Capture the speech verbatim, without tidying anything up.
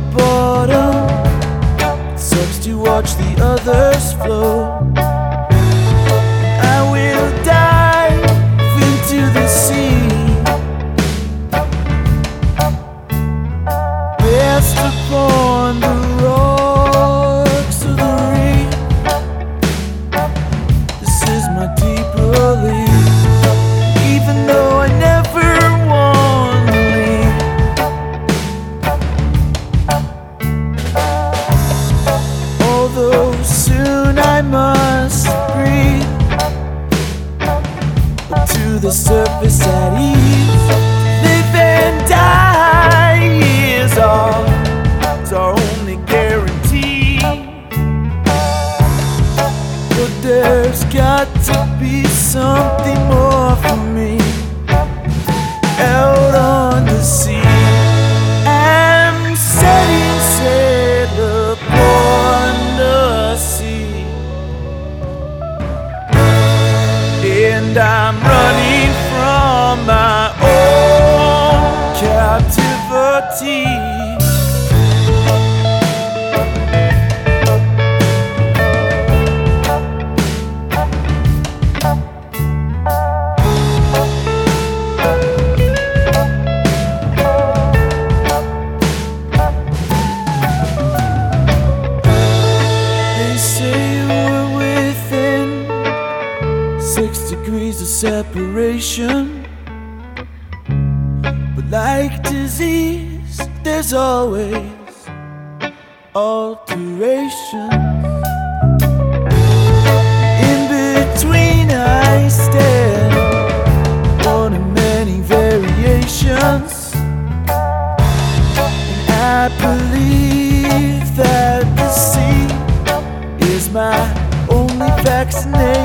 bottom. It sucks to watch the others flow. I will dive into the sea, rest upon the rocks of the reef. This is my deep relief, even though I never want to leave. Although soon I must breathe to the surface at ease. Live and die is all, it's our only guarantee. But there's got to be something more for me out on the sea. I'm setting sail upon the sea, and I'm running from my own captivity. They say we're within six degrees of separation, but like disease, there's always alteration. In between I stand, one of many variations, and I believe that the sea is my only vaccination.